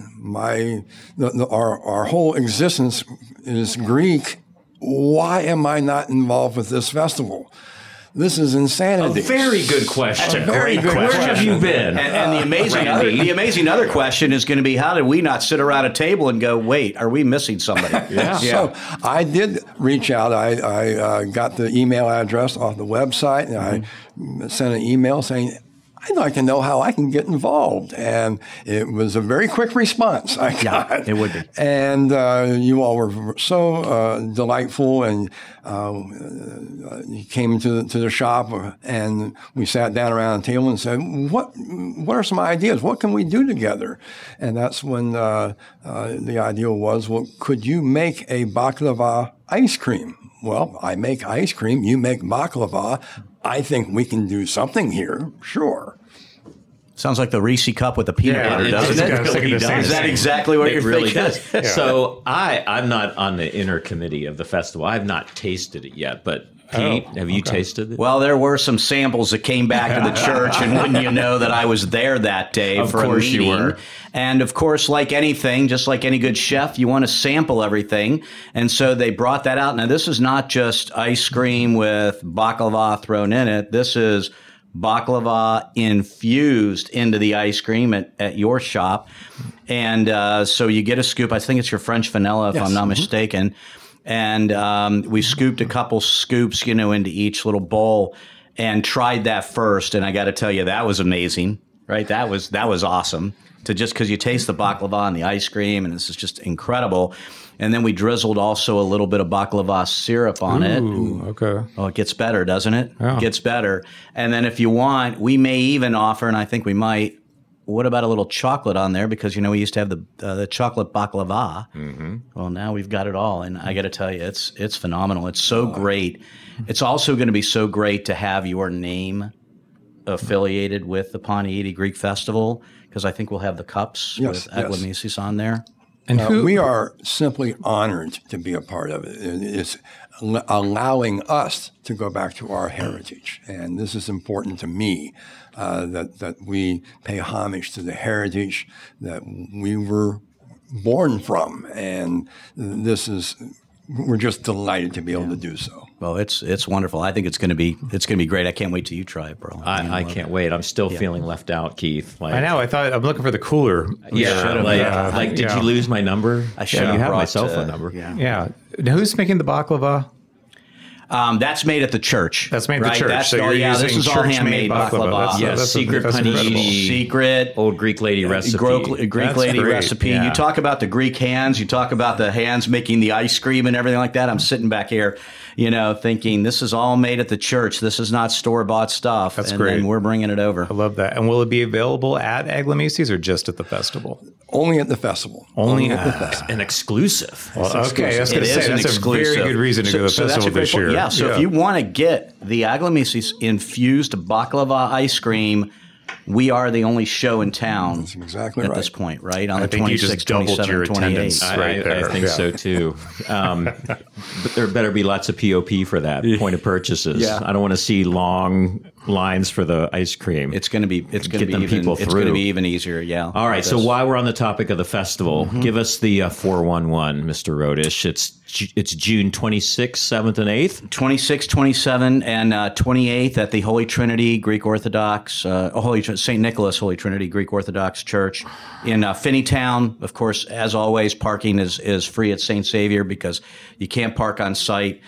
Our whole existence is Greek. Why am I not involved with this festival? This is insanity. A very good question. That's a very good Where question. have you been? And the amazing other question is going to be, how did we not sit around a table and go, wait, are we missing somebody? Yeah. So I did reach out. I got the email address off the website, and I sent an email saying, I'd like to know how I can get involved. And it was a very quick response I got. Yeah, it would be. And you all were so delightful, and you came to the shop, and we sat down around the table and said, what are some ideas? What can we do together? And that's when the idea was, well, could you make a baklava ice cream? Well, I make ice cream, you make baklava. I think we can do something here, sure. Sounds like the Reese cup with the peanut butter, doesn't it? Really does. Is that exactly what It you're really thinking? does. Yeah. So I'm not on the inner committee of the festival. I've not tasted it yet, but Pete, have you tasted it? Well, there were some samples that came back to the church, and wouldn't you know that I was there that day for a meeting. You were. And of course, like anything, just like any good chef, you want to sample everything. And so they brought that out. Now, this is not just ice cream with baklava thrown in it. This is baklava infused into the ice cream at your shop. And so you get a scoop. I think it's your French vanilla, if I'm not mistaken. And we scooped a couple scoops, into each little bowl and tried that first. And I got to tell you, that was amazing, right? That was awesome. Just because you taste the baklava and the ice cream, and this is just incredible. And then we drizzled also a little bit of baklava syrup on it. Okay. Oh, it gets better, doesn't it? Yeah. It gets better. And then if you want, we may even offer, and I think we might, what about a little chocolate on there? Because, we used to have the chocolate baklava. Mm-hmm. Well, now we've got it all. And I got to tell you, it's phenomenal. It's so great. It's also going to be so great to have your name affiliated with the Pawnee Greek Festival, because I think we'll have the cups with Aglamesis on there. And we are simply honored to be a part of it. It's allowing us to go back to our heritage. And this is important to me, that we pay homage to the heritage that we were born from. And we're just delighted to be able to do so. Well, it's wonderful. I think it's going to be great. I can't wait till you try it, bro. I can't wait. I'm still feeling left out, Keith. I know. I thought I'm looking for the cooler. Yeah. Did you lose my number? I should have You have my brought, cell phone number. Yeah. Now, who's making the baklava? That's made at the church. That's made at the right? church. That's So all, you're this using is all church-made handmade baklava. Yes, secret that's panini. incredible. Secret Old Greek lady recipe. Greek That's lady great. recipe. Yeah. You talk about the Greek hands. You talk about the hands making the ice cream and everything like that. I'm sitting back here, thinking this is all made at the church. This is not store-bought stuff. That's and great. And we're bringing it over. I love that. And will it be available at Aglamesis or just at the festival? Only at the festival. Only at the festival. An exclusive. Well, okay, I was going to It say is an that's a exclusive. very good reason to go to the So that's festival a great this point. year. Yeah, so if you want to get the Aglamesis infused baklava ice cream, we are the only show in town That's exactly at right. this point, right? On I the think you 26th, just doubled 27th, your 28th. attendance. Right there. I think Yeah. so too. But there better be lots of POP for that, point of purchases. Yeah. I don't want to see long lines for the ice cream. It's going to be even easier. Yeah. All right. So while we're on the topic of the festival, give us the 411, Mr. Rodish. It's June 26th, 7th, and 8th. 26, 27, and 28th at the Holy Trinity Greek Orthodox, St. Nicholas Holy Trinity Greek Orthodox Church in Finneytown. Of course, as always, parking is free at St. Xavier because you can't park on site.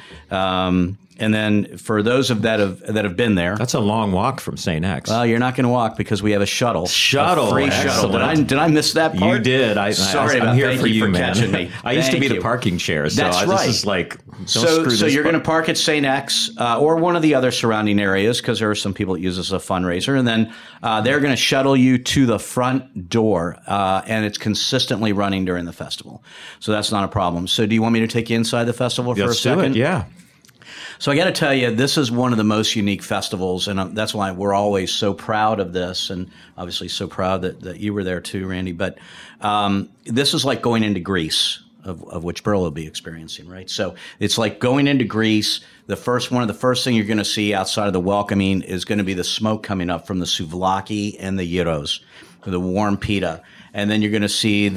And then for those that have been there, That's a long walk from St. X. well, you're not going to walk because we have a shuttle. A free shuttle. Excellent. Did I miss that part? You did. Sorry I'm about here thank for you for man. catching me. I used to be Thank the you. parking chair, so That's right. This is like don't So screw this you're going to part. park at St. X or one of the other surrounding areas because there are some people that use this as a fundraiser, and then they're going to shuttle you to the front door, and it's consistently running during the festival, so that's not a problem. So do you want me to take you inside the festival for a Let's do second? it. Yeah. So I got to tell you, this is one of the most unique festivals, and that's why we're always so proud of this, and obviously so proud that you were there too, Randy. But this is like going into Greece, of which Burl will be experiencing, right? So it's like going into Greece. One of the first thing you're going to see outside of the welcoming is going to be the smoke coming up from the souvlaki and the gyros, the warm pita. And then you're going to see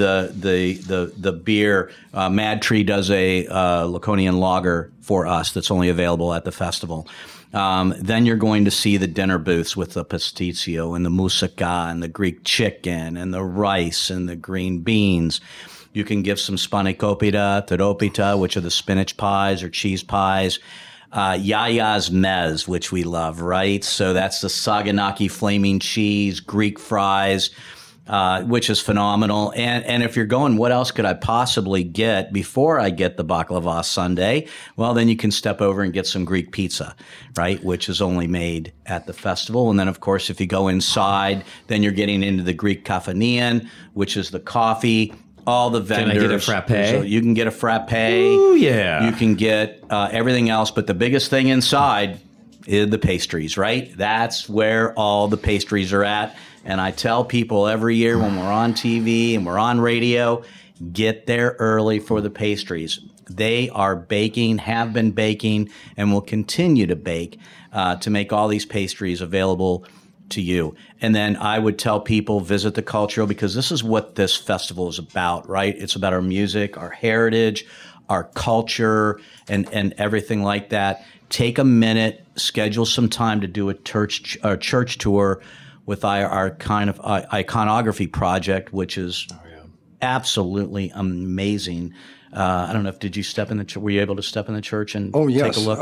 the beer. Mad Tree does a Laconian lager for us that's only available at the festival. Then you're going to see the dinner booths with the pasticcio and the moussaka and the Greek chicken and the rice and the green beans. You can give some spanakopita, teropita, which are the spinach pies or cheese pies. Yaya's mez, which we love, right? So that's the Saganaki flaming cheese, Greek fries, which is phenomenal. And if you're going, what else could I possibly get before I get the baklava sundae? Well, then you can step over and get some Greek pizza, right? Which is only made at the festival. And then, of course, if you go inside, then you're getting into the Greek kafanian, which is the coffee. All the vendors. Can I get a frappe? So you can get a frappe. Ooh, yeah. You can get everything else. But the biggest thing inside is the pastries, right? That's where all the pastries are at. And I tell people every year when we're on TV and we're on radio, get there early for the pastries. They are baking, have been baking, and will continue to bake to make all these pastries available to you. And then I would tell people, visit the Cultural, because this is what this festival is about, right? It's about our music, our heritage, our culture, and everything like that. Take a minute, schedule some time to do a church tour with our kind of iconography project, which is absolutely amazing. I don't know if did you step in the were you able to step in the church and take a look?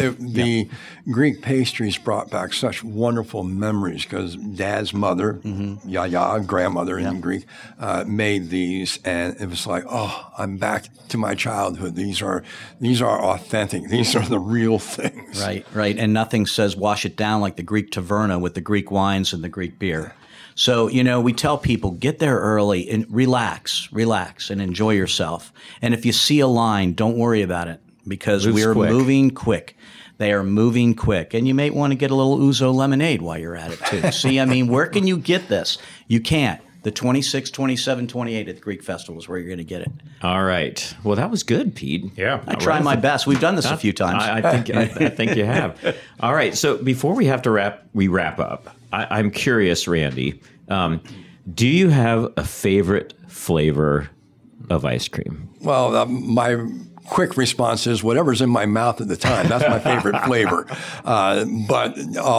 The Greek pastries brought back such wonderful memories because Dad's mother, Yaya, grandmother in Greek, made these, and it was like, oh, I'm back to my childhood. These are authentic. These are the real things. Right. And nothing says wash it down like the Greek taverna with the Greek wines and the Greek beer. So, we tell people, get there early and relax and enjoy yourself. And if you see a line, don't worry about it because we're moving quick. They are moving quick. And you may want to get a little Ouzo lemonade while you're at it, too. See, where can you get this? You can't. The 26, 27, 28 at the Greek Festival is where you're going to get it. All right. Well, that was good, Pete. Yeah. I tried my best. We've done this a few times. I think you have. All right. So before we have to wrap up, I'm curious, Randy, do you have a favorite flavor of ice cream? Well, my quick response is whatever's in my mouth at the time. That's my favorite flavor. But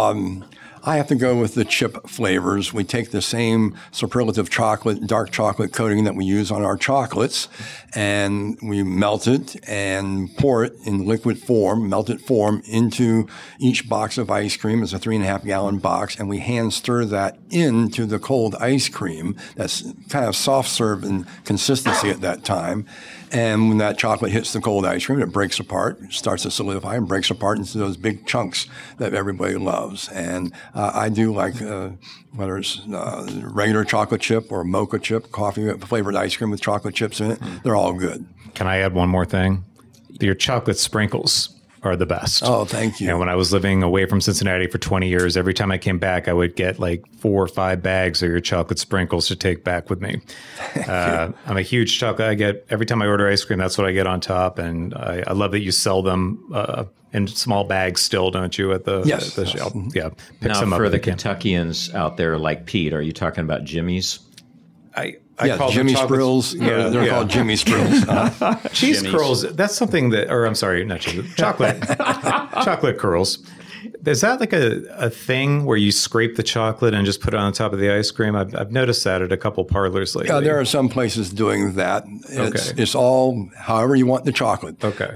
I have to go with the chip flavors. We take the same superlative chocolate, dark chocolate coating that we use on our chocolates, and we melt it and pour it in liquid form, melted form, into each box of ice cream. It's a 3.5-gallon box, and we hand stir that into the cold ice cream. That's kind of soft serve in consistency at that time. And when that chocolate hits the cold ice cream, it breaks apart, starts to solidify and breaks apart into those big chunks that everybody loves. And I do like, whether it's regular chocolate chip or mocha chip, coffee flavored ice cream with chocolate chips in it, they're all good. Can I add one more thing? Your chocolate sprinkles are the best. Oh, thank you. And when I was living away from Cincinnati for 20 years, every time I came back, I would get like 4 or 5 bags of your chocolate sprinkles to take back with me. I'm a huge chocolate. Every time I order ice cream, that's what I get on top. And I love that you sell them in small bags still, don't you, at the shelf? Yeah. Pick some up for the Kentuckians out there like Pete, are you talking about Jimmy's? I call Jimmy Sprills. They're called Jimmy Sprills. Cheese curls. That's something that, or I'm sorry, not cheese. Chocolate curls. Is that like a thing where you scrape the chocolate and just put it on top of the ice cream? I've noticed that at a couple parlors lately. Yeah, there are some places doing that. It's all however you want the chocolate. Okay.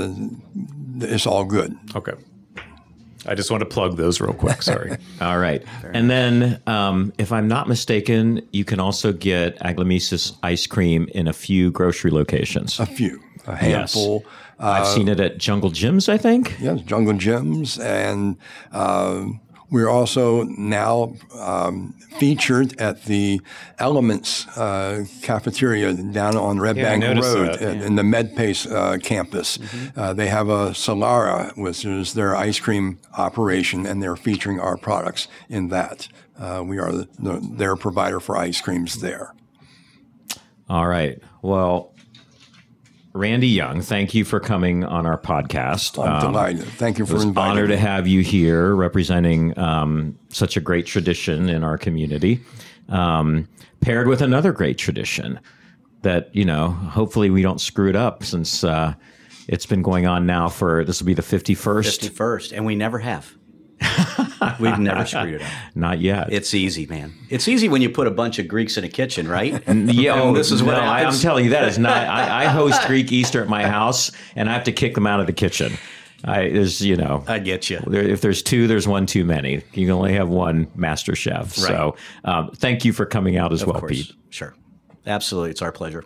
It's all good. Okay. I just want to plug those real quick. Sorry. All right. And then, if I'm not mistaken, you can also get Aglamesis ice cream in a few grocery locations. A handful. Yes. I've seen it at Jungle Gyms, I think. Yes, Jungle Gyms. And we're also now featured at the Elements cafeteria down on Red Bank Road in the MedPace campus. Mm-hmm. They have a Solara, which is their ice cream operation, and they're featuring our products in that. We are their provider for ice creams there. All right. Well, Randy Young, thank you for coming on our podcast. I'm delighted. Thank you for inviting me. It's an honor to have you here representing such a great tradition in our community, paired with another great tradition that, hopefully we don't screw it up since It's been going on now this will be the 51st. 51st, and we never have. We've never screwed it up. Not yet. It's easy, man. It's easy when you put a bunch of Greeks in a kitchen, right? Yeah, this is what happens. I'm telling you, that is not. I host Greek Easter at my house, and I have to kick them out of the kitchen. I get you. If there's two, there's one too many. You can only have one master chef. Right. So thank you for coming out as well, Pete. Sure. Absolutely. It's our pleasure.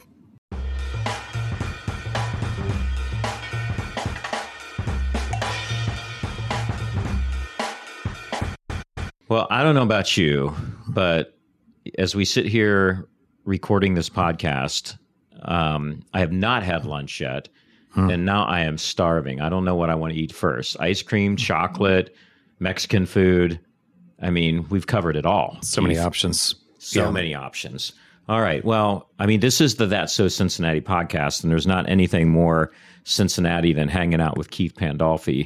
Well, I don't know about you, but as we sit here recording this podcast, I have not had lunch yet, and now I am starving. I don't know what I want to eat first. Ice cream, chocolate, Mexican food. I mean, we've covered it all. So many options. So many options. All right. Well, I mean, this is the That's So Cincinnati podcast, and there's not anything more Cincinnati than hanging out with Keith Pandolfi,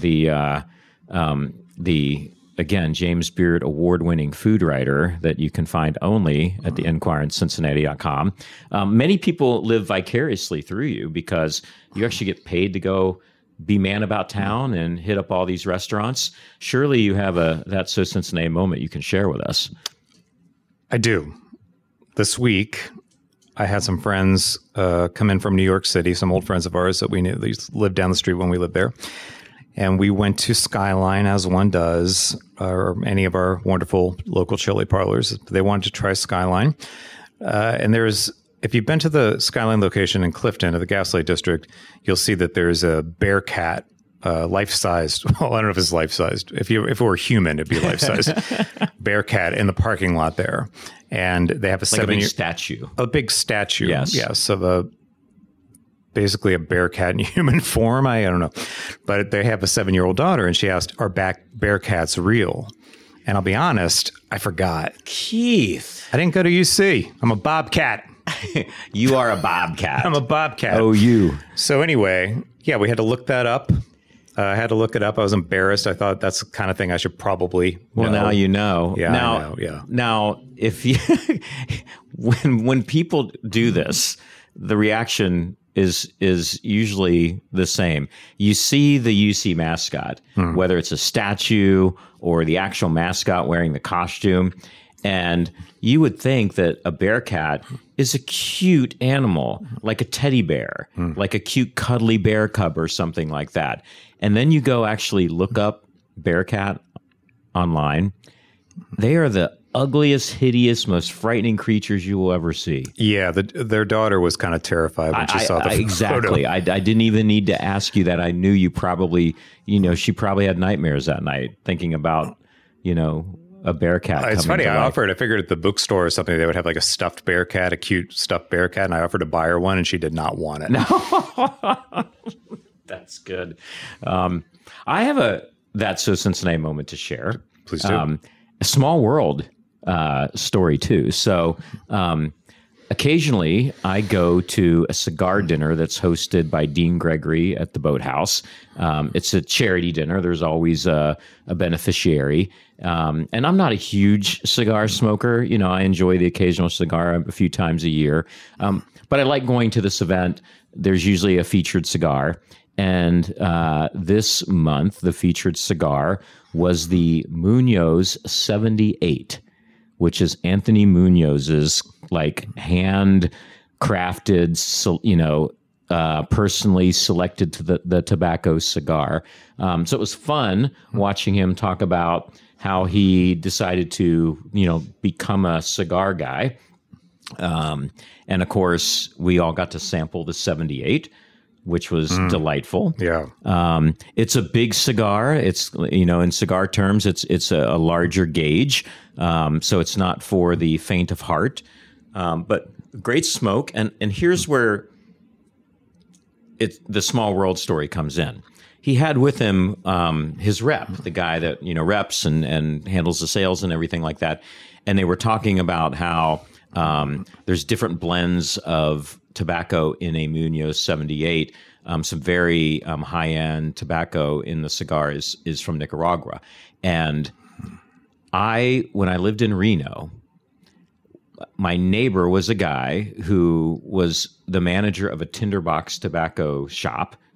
the again, James Beard award-winning food writer that you can find only at the Enquirer and Cincinnati.com. Many people live vicariously through you because you actually get paid to go be man about town and hit up all these restaurants. Surely you have a That's So Cincinnati moment you can share with us. I do. This week, I had some friends come in from New York City, some old friends of ours that we knew. They lived down the street when we lived there. And we went to Skyline, as one does, or any of our wonderful local chili parlors. They wanted to try Skyline. And if you've been to the Skyline location in Clifton, of the Gaslight District, you'll see that there's a Bearcat, life-sized. Well, I don't know if it's life-sized. If it were human, it'd be life-sized. Bearcat in the parking lot there. And they have a big statue. A big statue. Yes, of basically a bearcat in human form. I don't know. But they have a 7-year-old daughter, and she asked, are bearcats real? And I'll be honest, I forgot. Keith. I didn't go to UC. I'm a bobcat. You are a bobcat. I'm a bobcat. Oh, you. So anyway, yeah, we had to look that up. I had to look it up. I was embarrassed. I thought that's the kind of thing I should probably know. Well, now you know. Yeah, now, I know, yeah. Now, if you when people do this, the reaction is usually the same. You see the UC mascot, whether it's a statue or the actual mascot wearing the costume, and you would think that a bearcat is a cute animal, like a teddy bear, like a cute cuddly bear cub or something like that. And then you go actually look up bearcat online. They are the ugliest, hideous, most frightening creatures you will ever see. Yeah, their daughter was kind of terrified when she saw the photo. Exactly. I didn't even need to ask you that. I knew you probably, she probably had nightmares that night thinking about, a bearcat. It's funny. I figured at the bookstore or something, they would have like a stuffed bearcat, a cute stuffed bearcat, and I offered to buy her one, and she did not want it. No. That's good. I have a That's So Cincinnati moment to share. Please do. A small world story too. So occasionally I go to a cigar dinner that's hosted by Dean Gregory at the Boathouse. It's a charity dinner. There's always a beneficiary. And I'm not a huge cigar smoker. I enjoy the occasional cigar a few times a year. But I like going to this event. There's usually a featured cigar. And this month, the featured cigar was the Munoz 78, which is Anthony Munoz's hand crafted, personally selected to the tobacco cigar. So it was fun watching him talk about how he decided to, become a cigar guy. And of course, we all got to sample the 78. Which was delightful. Yeah. It's a big cigar. It's, in cigar terms, it's a larger gauge. So it's not for the faint of heart, but great smoke. And here's where the small world story comes in. He had with him his rep, the guy that, reps and handles the sales and everything like that. And they were talking about how there's different blends of tobacco in a Munoz 78. Some very high-end tobacco in the cigar is from Nicaragua. And when I lived in Reno, my neighbor was a guy who was the manager of a tinderbox tobacco shop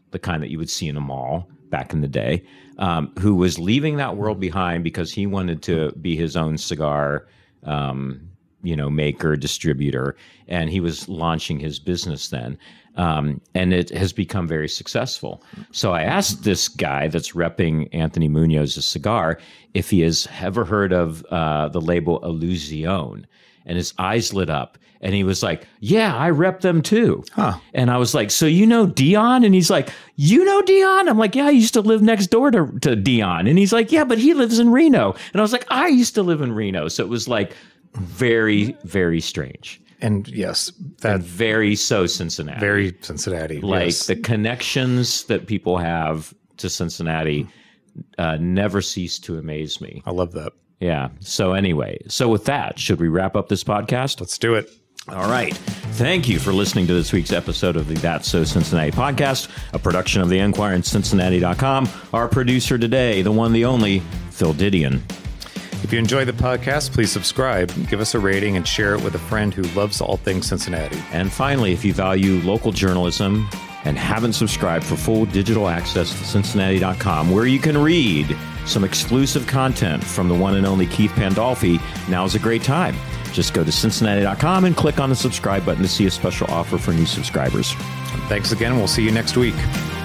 the kind that you would see in a mall back in the day, who was leaving that world behind because he wanted to be his own cigar maker, distributor, and he was launching his business then. And it has become very successful. So I asked this guy that's repping Anthony Munoz's cigar if he has ever heard of the label Illusione, and his eyes lit up. And he was like, yeah, I rep them too. Huh. And I was like, so you know Dion? And he's like, you know Dion? I'm like, yeah, I used to live next door to Dion. And he's like, yeah, but he lives in Reno. And I was like, I used to live in Reno. So it was like very, very strange. And yes, that very Cincinnati. Very Cincinnati. Like yes. The connections that people have to Cincinnati never cease to amaze me. I love that. Yeah. So anyway, with that, should we wrap up this podcast? Let's do it. All right. Thank you for listening to this week's episode of the That's So Cincinnati podcast, a production of the Enquirer and Cincinnati.com. Our producer today, the one, the only, Phil Didion. If you enjoy the podcast, please subscribe, give us a rating, and share it with a friend who loves all things Cincinnati. And finally, if you value local journalism and haven't subscribed for full digital access to Cincinnati.com, where you can read some exclusive content from the one and only Keith Pandolfi, now's a great time. Just go to Cincinnati.com and click on the subscribe button to see a special offer for new subscribers. Thanks again. We'll see you next week.